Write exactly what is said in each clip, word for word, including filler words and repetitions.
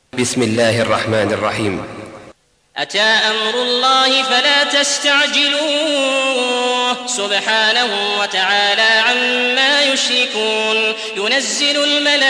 بسم الله الرحمن الرحيم. أتى أمر الله فلا تستعجلوه سبحانه وتعالى عما يشركون. ينزل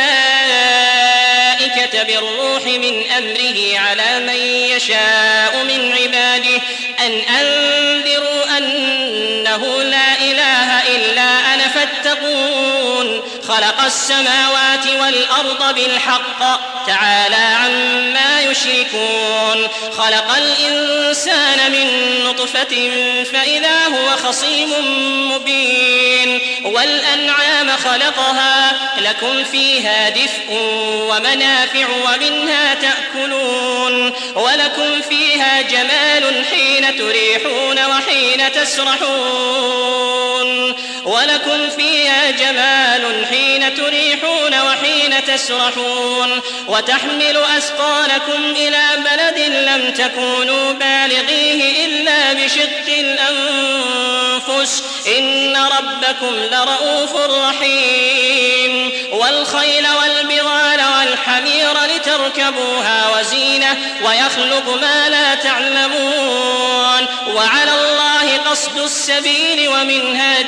الملائكة بالروح من أمره على من يشاء من عباده أن أنذروا أنه لا إله إلا أنا فاتقون. خلق السماوات والأرض بالحق تعالى عما يشركون. خلق الإنسان من نطفة فإذا هو خصيم مبين. والأنعام خلقها لكم فيها دفء ومنافع ومنها تأكلون. ولكم فيها جمال حين تريحون وحين تسرحون. ولكم فيها جمال حين تريحون وحين تسرحون. وتحمل أثقالكم إلى بلد لم تكونوا بالغيه إلا بشق الأنفس إن ربكم لرؤوف رحيم. والخيل والبغال والحمير لتركبوها وزينة ويخلق ما لا تعلمون. وعلى الله قصد السبيل ومنها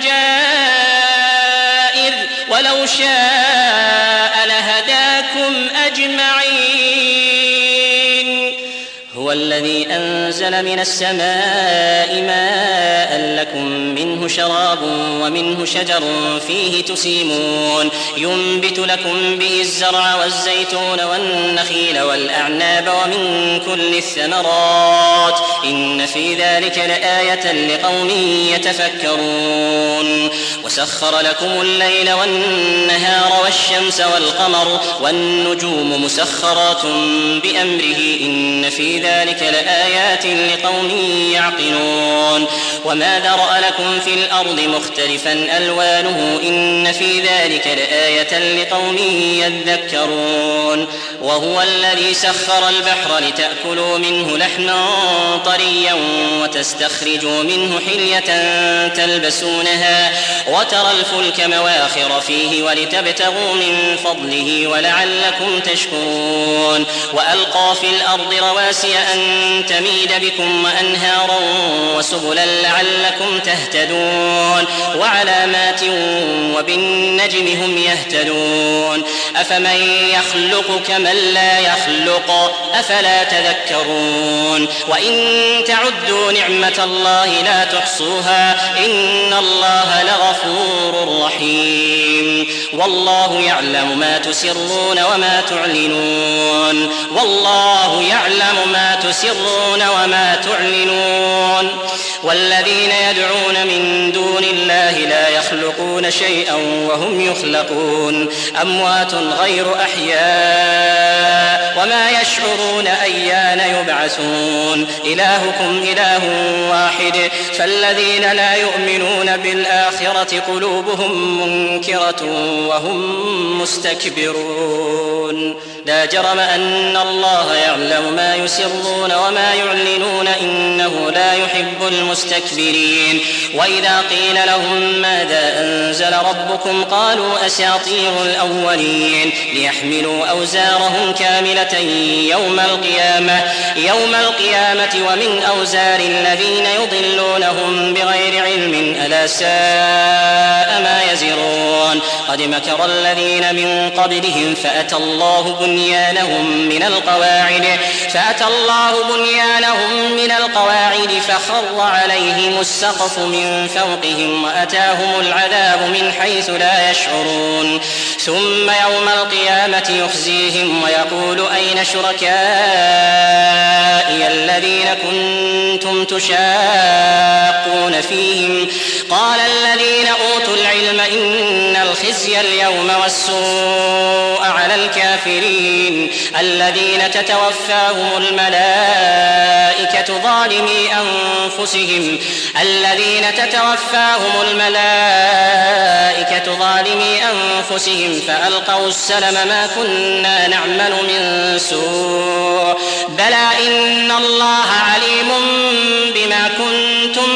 جائر ولو شاء لهداكم أجمعين. هو الذي أنزل من السماء ماء لكم منه شراب ومنه شجر فيه تسيمون. ينبت لكم به الزرع والزيتون والنخيل والأعناب ومن كل الثمرات إن في ذلك لآية لقوم يتفكرون. وسخر لكم الليل والنهار والشمس والقمر والنجوم مسخرات بأمره إن في ذلك لآيات لقوم يعقلون. وما ذرأ لكم في الأرض مختلفا ألوانه إن في ذلك لآية لقوم يذكرون. وهو الذي سخر البحر لتأكلوا منه لحما طريا وتستخرجوا منه حلية تلبسونها وترى الفلك مواخر فيه ولتبتغوا من فضله ولعلكم تشكرون. وألقى في الأرض رواسي أن تميد بكم وأنهارا وسبلا لعلكم تهتدون. وعلامات وبالنجم هم يهتدون. أفمن يخلق كمن لا يخلق أفلا تذكرون. وإن تعدوا نعمة الله لا تحصوها إن الله لغفور رحيم. والله يعلم ما تسرون وما تعلنون. والله يعلم ما تسرون وما تعلنون. والذين يدعون من دون الله لا يخلقون شيئا وهم يخلقون. أموات غير أحياء وما يشعرون أيان يبعثون. إلهكم إله واحد فالذين لا يؤمنون بالآخرة قلوبهم منكرة وهم مستكبرون. لا جرم أن الله يعلم ما يسرون وما يعلنون إنه لا يحب المستكبرين. وإذا قيل لهم ماذا أنزل ربكم قالوا أساطير الأولين ليحملوا أوزارهم كاملة يوم القيامة يوم القيامة ومن أوزار الذين يضلونهم بغير علم ألا ساء ما يزرون. قد مكر الذين من قبلهم فأتى الله بنيانهم من القواعد فأتى الله بنيانهم من القواعد فخر عليهم السقف من فوقهم وأتاهم العذاب من حيث لا يشعرون. ثم يوم القيامة يخزيهم ويقول أين شركائي الذين كنتم تشاقون فيهم قال الذين أوتوا العلم إن الخزي اليوم والسوء على الكافرين الذين تتوفاهم الملائكة ظالمي أنفسهم الذين تتوفاهم الملائكة ظالمي أنفسهم فألقوا السلم ما كنا نعمل من سوء بلى إن الله عليم بما كنتم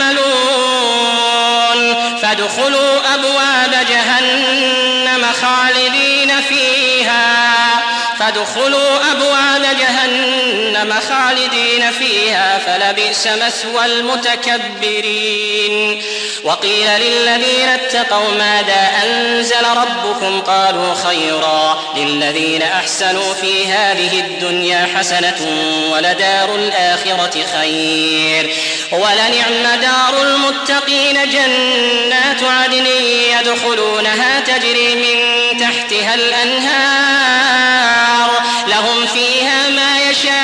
تعملون. فادخلوا أبواب جهنم خالدين فيها فادخلوا أبواب جهنم خالدين فيها فلبئس مثوى المتكبرين. وقيل للذين اتقوا ماذا أنزل ربكم قالوا خيرا للذين أحسنوا في هذه الدنيا حسنة ولدار الآخرة خير ولنعم دار المتقين جنات عدن يدخلونها تجري من تحتها الأنهار لهم فيها ما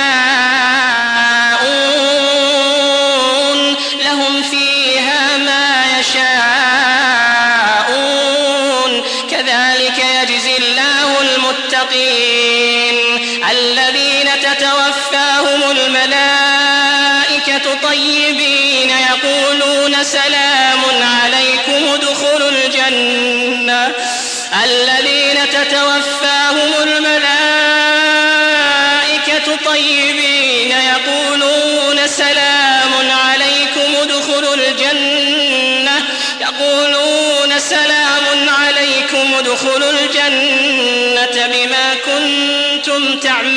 يشاءون لهم فيها ما يشاءون كذلك يجزي الله المتقين الذين تتوفاهم الملائكة طيبين يقولون سلام عليكم ادخلوا الجنة الذين تتوفاهم الملائكة طيبين يقولون سلام عليكم ادخلوا الجنة يقولون سلام عليكم ادخلوا الجنة بما كنتم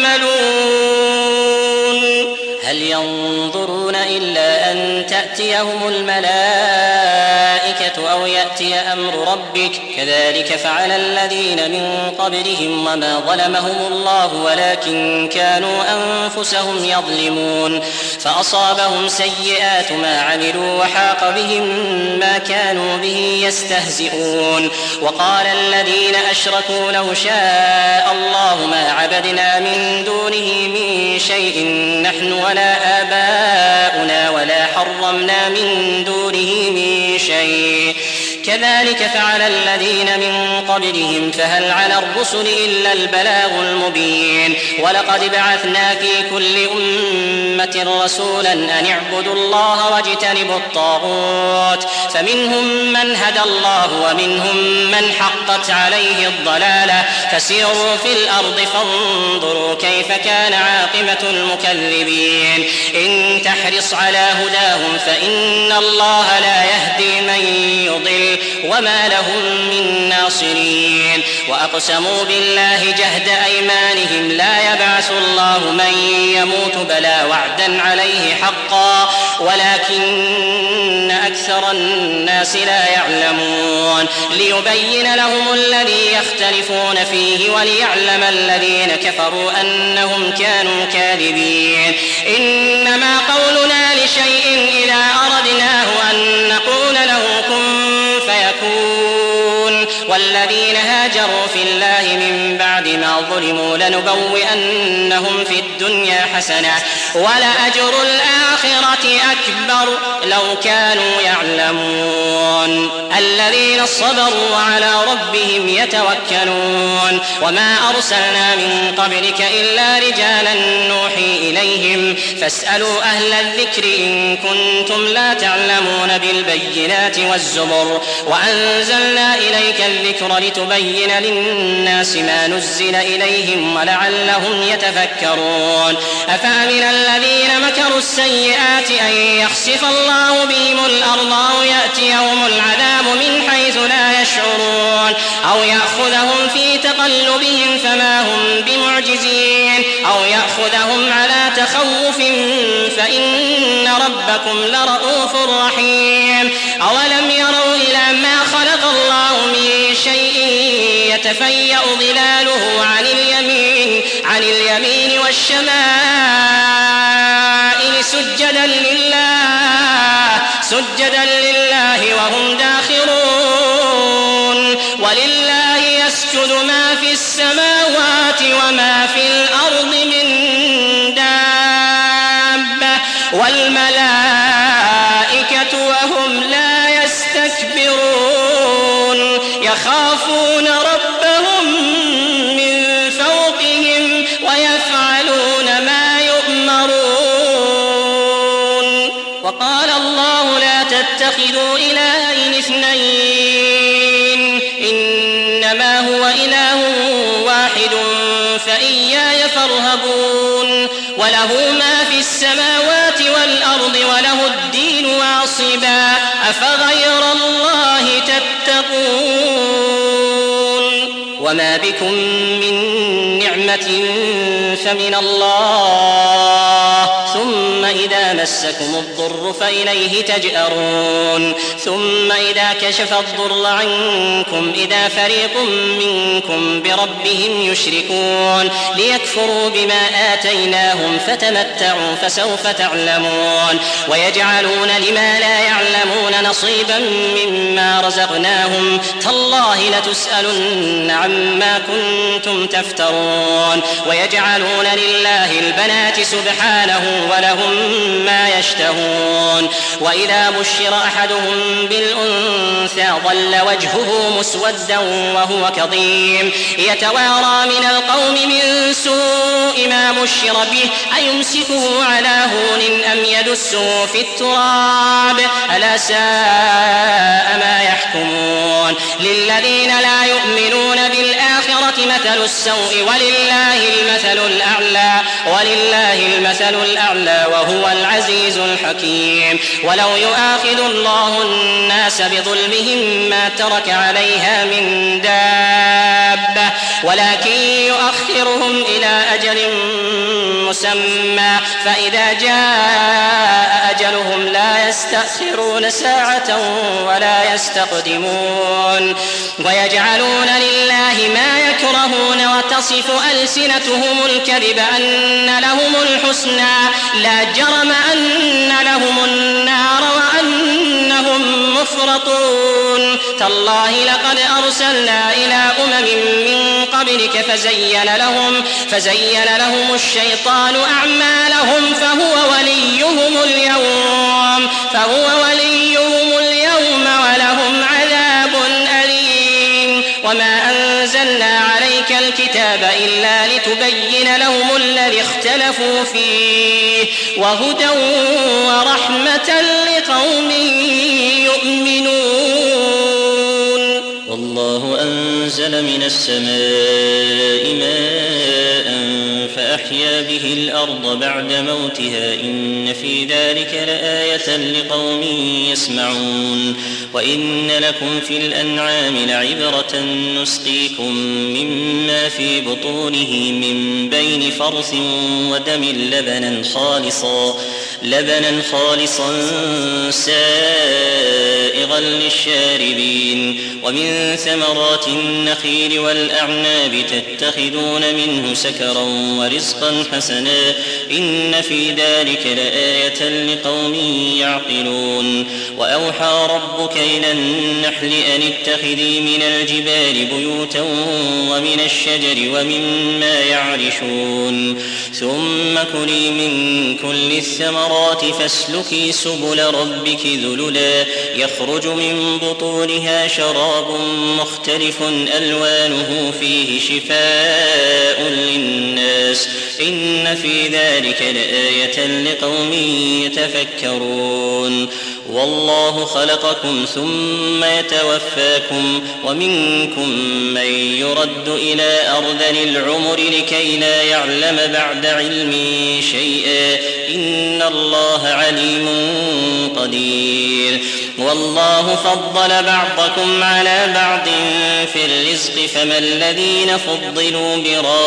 تعملون. هل ينظرون إلا أن تأتيهم الملائكة أو يأتي أمر ربك كذلك فعل الذين من قبلهم وما ظلمهم الله ولكن كانوا أنفسهم يظلمون فأصابهم سيئات ما عملوا وحاق بهم ما كانوا به يستهزئون. وقال الذين أشركوا لو شاء الله ما عبدنا من دونه من شيء نحن ولا آباؤنا ولا حرمنا من دونه من شيء كذلك فعل الذين من قبلهم فهل على الرسل إلا البلاغ المبين. ولقد بعثنا في كل أمة رسولا أن اعبدوا الله واجتنبوا الطاغوت فمنهم من هدى الله ومنهم من حقت عليه الضلالة فسيروا في الأرض فانظروا كيف كان عاقبة المكذبين. إن تحرص على هداهم فإن الله لا يهدي من يضل وما لهم من ناصرين. وأقسموا بالله جهد أيمانهم لا يبعث الله من يموت بلى وعدا عليه حقا ولكن أكثر الناس لا يعلمون. ليبين لهم الذي يختلفون فيه وليعلم الذين كفروا أنهم كانوا كاذبين. إنما قولنا لشيء إذا أردناه أن نقول له كن فيكون. والذين هاجروا في الله من بعد ما ظلموا لنبوئنهم في الدنيا حسنة ولأجر الآخرة أكبر لو كانوا يعلمون. الذين صبروا وعلى ربهم يتوكلون. وما أرسلنا من قبلك إلا رجالا نوحي إليهم فاسألوا أهل الذكر إن كنتم لا تعلمون بالبينات والزبر وأنزلنا إليك الذكر لتبين للناس ما نزل إليهم ولعلهم يتفكرون. أفأمن الذين مكروا السيئات أن يخسف الله بهم الأرض أو يأتيهم العذاب من حيث لا يشعرون أو يأخذهم في تقلبهم فما هم بمعجزين أو يأخذهم على تخوف فإن ربكم لرؤوف رحيم. أولم يروا إلى ما خلق الله من شيء يتفيأ ظلاله عن اليمين عن اليمين والشمائل سجدا لله سجدا لله وهم داخرون. ولله يسجد ما في السماوات وما في الأرض من دابة والملائكة وهم لا يستكبرون يخافون ربهم من فوقهم ويفعلون ما يؤمرون. وقال الله لا تتخذوا إلهين اثنين إنما هو إله واحد فإياي فارهبون. وله ما في السماوات والأرض وله الدين واصبا أفغير الله تتقون. وما بكم من نعمة فمن الله ثم إذا مسكم الضر فإليه تجأرون ثم إذا كشف الضر عنكم إذا فريق منكم بربهم يشركون ليكفروا بما آتيناهم فتمتعوا فسوف تعلمون ويجعلون لما لا يعلمون نصيبا مما رزقناهم تالله لتسألن عما كنتم تفترون ويجعلون لله البنات سبحانه ولهم ما يشتهون وإذا بشر أحدهم بالأنثى ظل وجهه مسودا وهو كظيم يتوارى من القوم من سوء ما بشر به أيمسكه على هون أم يدسه في التراب ألا ساء ما يحكمون للذين لا يؤمنون بالآخرة مثل السوء ولله المثل الأعلى ولله المثل الأعلى وهو العزيز الحكيم ولو يؤاخذ الله الناس بظلمهم ما ترك عليها من دابة ولكن يؤخرهم إلى أجل مسمى فإذا جاء أجلهم لا يستأخرون ساعة ولا يستقدمون ويجعلون لله ما يكرهون وتصف ألسنتهم الكذب أن لهم الحسنى لا جرم أن لهم النار وأنهم مفرطون تالله لقد أرسلنا إلى أمم من قبلك فزين لهم فزين لهم الشيطان أعمالهم فهو وليهم اليوم فهو وليهم اليوم ولهم عذاب أليم وما أنزلنا عليك الكتاب إلا لتبين لهم الذي اختلفوا فيه وهدى ورحمة لقوم يؤمنون والله أنزل من السماء ماء فأحيا به الأرض بعد موتها إن في ذلك لآية لقوم يسمعون وإن لكم في الأنعام لعبرة نسقيكم مما في بطونه من بين فرث ودم لبنا خالصا لبنا خالصا سائغا للشاربين ومن ثمرات النخيل والأعناب تتخذون منه سكرا ورزقا حسنا إن في ذلك لآية لقوم يعقلون وأوحى ربك إلى النحل أن اتخذي من الجبال بيوتا ومن الشجر ومما يعرشون ثم كلي من كل الثمرات فاسلكي سبل ربك ذللا يخرج من بطونها شراب مختلف ألوانه فيه شفاء للناس إن في ذلك لآية لقوم يتفكرون والله خلقكم ثم يتوفاكم ومنكم من يرد إلى أرذل العمر لكي لا يعلم بعد علم شيئا إن الله عليم قدير والله فضل بعضكم على بعض في الرزق فما الذين فضلوا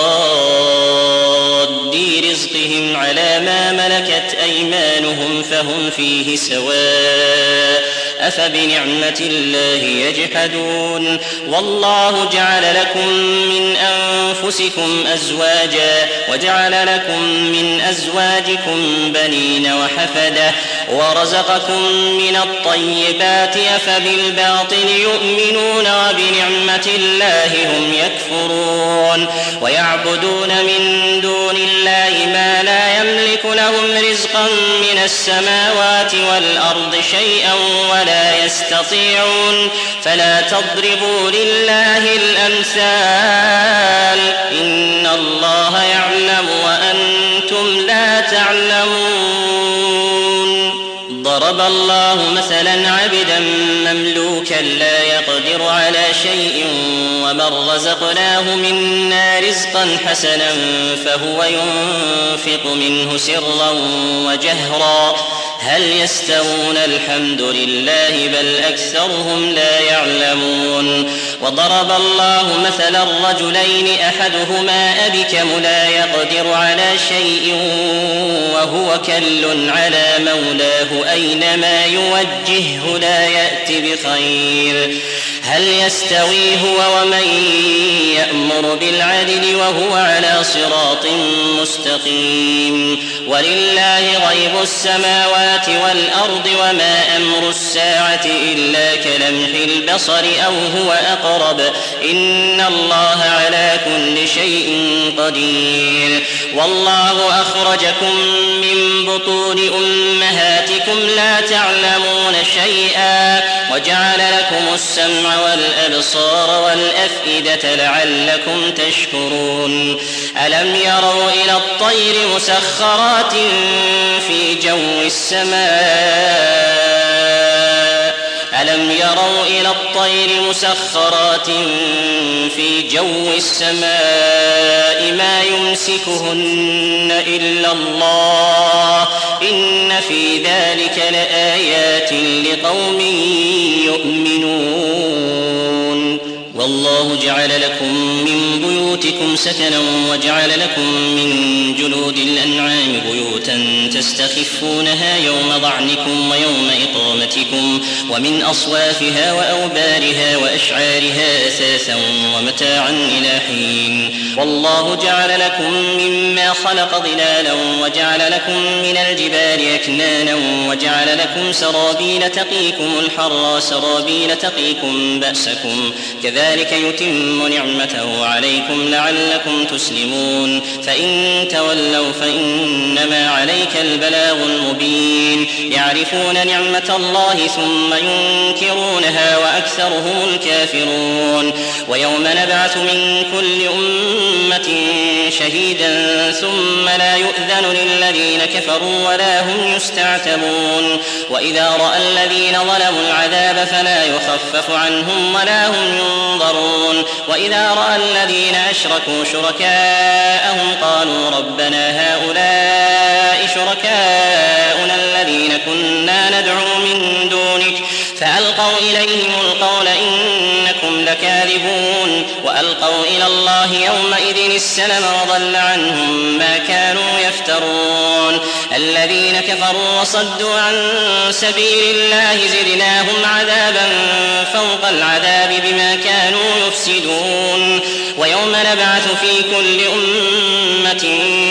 براد رزقهم على ما ملكت أيمانهم فهم فيه سواء أفبنعمة الله يجحدون والله جعل لكم من أنفسكم أزواجا وجعل لكم من أزواجكم بنين وحفدة ورزقكم من الطيبات أفبالباطل يؤمنون وبنعمة الله هم يكفرون ويعبدون من دون الله ما لا يملك لهم رزقا من السماوات والأرض شيئا ولا يستطيعون فلا تضربوا لله الأمثال إن الله يعلم وأنتم لا تعلمون ضرب الله مثلا عبدا مملوكا لا يقدر على شيء ومن رزقناه منا رزقا حسنا فهو ينفق منه سرا وجهرا هل يستوون الحمد لله بل أكثرهم لا يعلمون وضرب الله مثلا رجلين أحدهما أبكم لا يقدر على شيء وهو كل على مولاه أينما يوجهه لا يأتي بخير هل يستوي هو ومن يأمر بالعدل وهو على صراط مستقيم ولله غيب السماوات والأرض وما أمر الساعة إلا كلمح البصر أو هو أقرب إن الله على كل شيء قدير والله أخرجكم من بطون أمهاتكم لا تعلمون شيئا وجعل لكم السمع والأبصار والأفئدة لعلكم تشكرون ألم يروا إلى الطير مسخرات في جو السماء ألم يروا إلى الطير مسخرات في جو السماء ما يمسكهن إلا الله إن في ذلك لآيات لقوم يؤمنون والله جعل لكم من بيوتكم سكنا وجعل لكم من جلود الأنعام بيوتا تستخفونها يوم ضعنكم ويوم إقامتكم ومن أصوافها وأوبارها وأشعارها أثاثا ومتاعا إلى حين والله جعل لكم مما خلق ظلالا وجعل لكم من الجبال أكنانا وجعل لكم سرابيل تقيكم الحر سرابيل تقيكم بأسكم كذلك يتم نعمته عليكم لعلكم تسلمون فإن تولوا فإنما عليك البلاغ المبين يعرفون نعمة الله ثم ينكرونها وأكثرهم الكافرون ويوم نبعث من كل أمة شهيدا ثم لا يؤذن للذين كفروا ولا هم يستعتبون وإذا رأى الذين ظلموا العذاب فلا يخفف عنهم ولا هم ينظرون وإذا رأى الذين أشركوا شركاءهم قالوا ربنا هؤلاء شركاؤنا الذين كنا ندعو من دونك فألقوا إليهم القول إنكم لكاذبون وألقوا إلى الله يومئذ السلم وضل عنهم ما كانوا يفترون الذين كفروا وصدوا عن سبيل الله زدناهم عذابا فوق العذاب بما كانوا يفسدون ويوم نبعث في كل أمة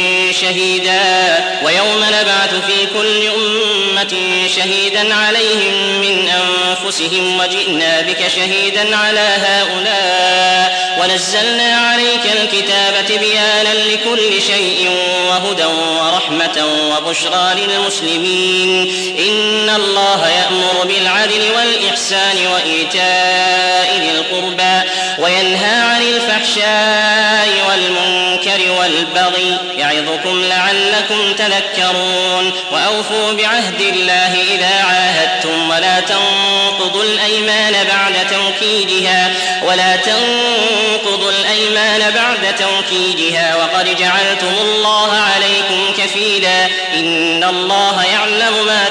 شهيدا ويوم نبعث في كل أمة شهيدا عليهم من أنفسهم وجئنا بك شهيدا على هؤلاء ونزلنا عليك الكتاب تبيانا لكل شيء وهدى ورحمة وبشرى للمسلمين إن الله يأمر بالعدل والإحسان وإيتاء ذي القربى وينهى عن الفحشاء والمنكر والبغي يعظكم لعلكم تذكرون وأوفوا بعهد الله إذا عاهدتم ولا تنقضوا الأيمان بعد توكيدها ولا تنقضوا الأيمان بعد توكيدها وقد جعلتم الله عليكم كفيلا إن الله يعلم ما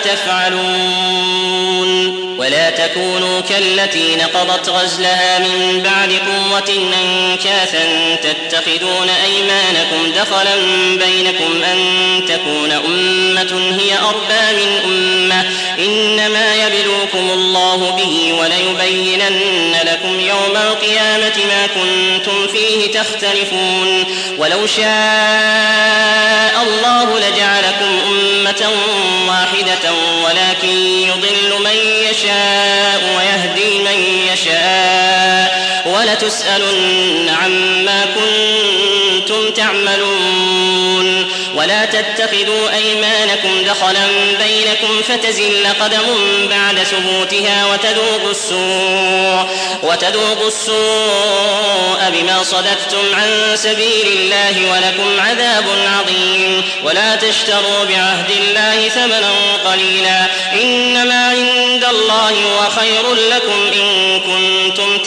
تفعلون ولا تكونوا كالتي نقضت غزلها من بعد قوة أنكاثا تتخذون أيمانكم دخلا بينكم أن تكون أمة هي أربى من أمة إنما يبلوكم الله به وليبينن لكم يوم القيامة ما كنتم فيه تختلفون ولو شاء الله لجعلكم أمة واحدة ولكن يضل من يشاء ويهدي من يشاء ولتسألن عما كنتم تعملون ولا تتخذوا أيمانكم دخلا بينكم فتزل قدم بعد ثبوتها وتذوقوا السوء وتذوقوا السوء بما صددتم عن سبيل الله ولكم عذاب عظيم ولا تشتروا بعهد الله ثمنا قليلا إنما عند الله هو خير لكم إن كنتم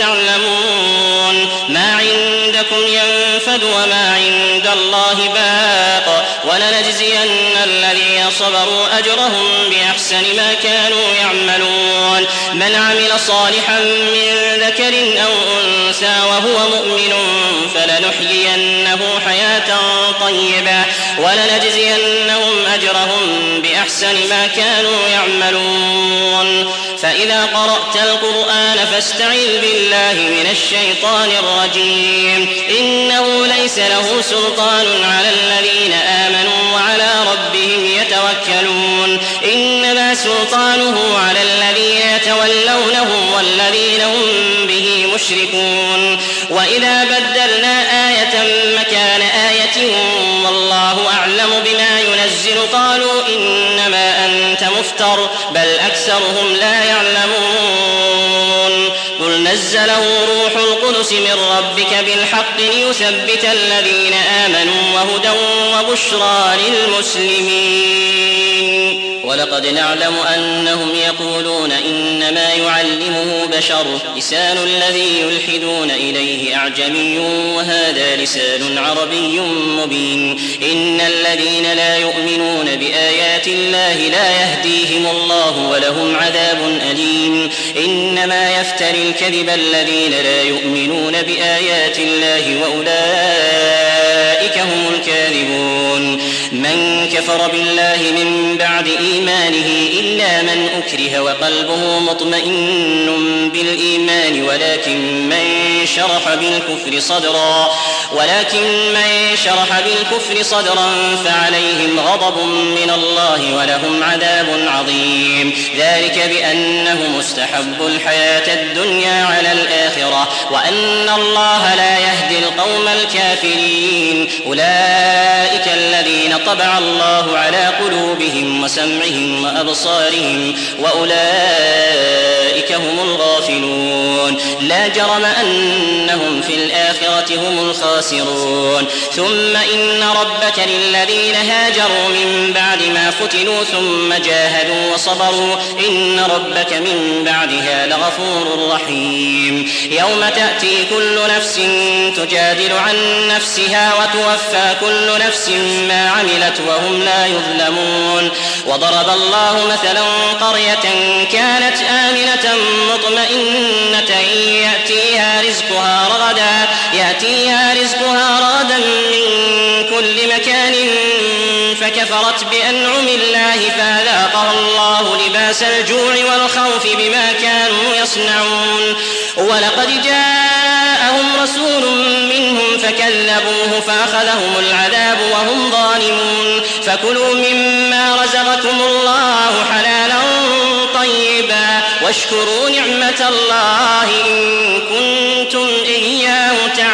تعلمون ما عندكم ينفد وما عند الله باق ولنجزين الذين صبروا أجرهم بأحسن ما كانوا يعملون من عمل صالحا من ذكر أو أنثى وهو مؤمن فلنحيينه حياة طيبة ولنجزينهم أجرهم بأحسن ما كانوا يعملون فإذا قرأت القرآن فاستعذ بالله من الشيطان الرجيم إنه ليس له سلطان على الذين آمنوا وعلى ربهم يتوكلون إنما سلطانه على الذين يتولونه والذين هم به مشركون وإذا بدلنا آية مكان آية والله أعلم بما ينزل قالوا إنما أنت مفتر بل أكثرهم لا يعلمون قل نزله روح القدس من ربك بالحق ليثبت الذين آمنوا وهدى وبشرى للمسلمين ولقد نعلم أنهم يقولون إنما يعلمه بشر لسان الذي يلحدون إليه أعجمي وهذا لسان عربي مبين إن الذين لا يؤمنون بآيات الله لا يهديهم الله ولهم عذاب أليم إنما يفتري الكذب الذين لا يؤمنون بآيات الله وأولئك هم الكاذبون من كفر بالله من بعد إيمانه إلا من أكره وقلبه مطمئن بالإيمان ولكن من شرح بالكفر صدرا ولكن من شرح بالكفر صدرا فعليهم غضب من الله ولهم عذاب عظيم ذلك بأنهم استحبوا الحياة الدنيا على الآخرة وأن الله لا يهدي القوم الكافرين أولئك الذين طبع الله على قلوبهم وسمعهم وأبصارهم وأولئك هم الغافلون لا جرم أنهم في الآخرة هم الخاسرون ثم إن ربك للذين هاجروا من بعد ما فتنوا ثم جاهدوا وصبروا إن ربك من بعدها لغفور رحيم يوم تأتي كل نفس تجادل عن نفسها وتوفى كل نفس ما عملت وهم لا يظلمون وضرب الله مثلا قرية كانت آمنة مطمئنة يأتيها رزقها رغدا يأتيها رزقها رغدا من كل مكان فكفرت بأنعم الله فأذاقها الله لباس الجوع والخوف بما كانوا يصنعون ولقد جاءهم رسول منهم فكذبوه فأخذهم العذاب وهم ظالمون فكلوا مما رزقكم الله حلالا طيبا واشكروا نعمة الله إن كنتم إياه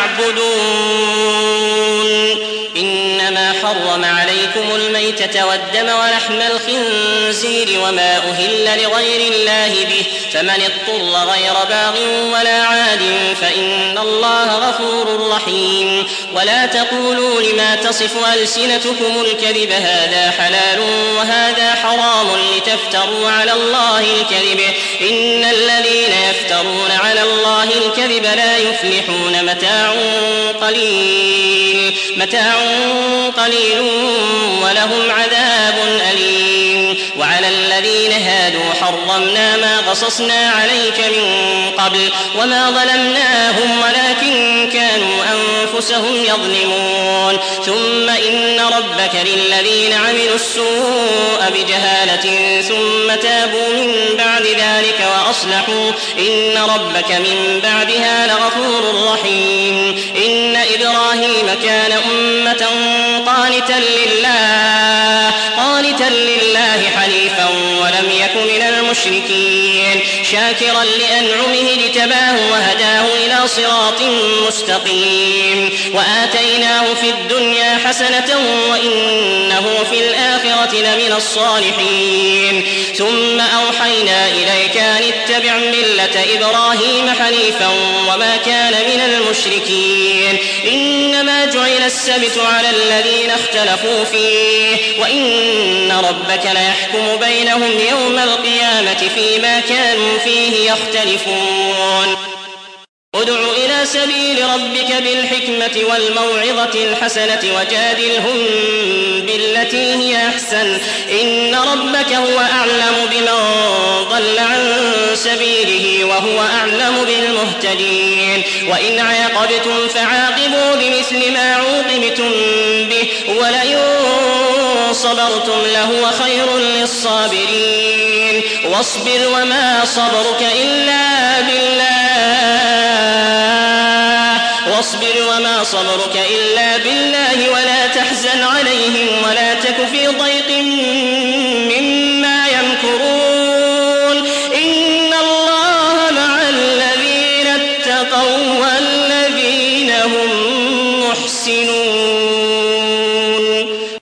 تعبدون إنما حرم عليكم الميتة والدم ولحم الخنزير وما أهل لغير الله به فمن اضطر غير باغ ولا عاد فإن الله غفور رحيم ولا تقولوا لما تصف ألسنتكم الكذب هذا حلال وهذا حرام لتفتروا على الله الكذب إن الذين يفترون على الله الكذب لا يفلحون متاع قليل متاع قليل ولهم عذاب أليم وعلى الذين هادوا حرمنا ما قصصنا عليك من قبل وما ظلمناهم ولكن كانوا أنفسهم يظلمون ثم إن ربك للذين عملوا السوء بجهالة ثم تابوا من بعد ذلك وأصلحوا إن ربك من بعدها لغفور رحيم إن إبراهيم كان أمة قانتا لله قانتا لله حنيفا ولم يك من المشركين شاكرا لأنعمه اجتباه وهداه إلى صراط مستقيم وآتيناه في الدنيا حسنة وإنه في الآخرة لمن الصالحين ثم أوحينا إليك أن اتبع ملة إبراهيم حنيفا وما كان من المشركين إنما جعل السبت على الذين اختلفوا فيه وإن ربك ليحكم بينهم يوم القيامة فيما كانوا فيه يختلفون ادع إلى إلى سبيل ربك بالحكمة والموعظة الحسنة وجادلهم بالتي هي أحسن إن ربك هو أعلم بمن ضل عن سبيله وهو أعلم بالمهتدين وإن عاقبتم فعاقبوا بمثل ما عوقبتم به ولئن صبرتم لهو خير للصابرين واصبر وما صبرك إلا بالله واصبر وما صبرك إلا بالله ولا تحزن عليهم ولا تك في ضيق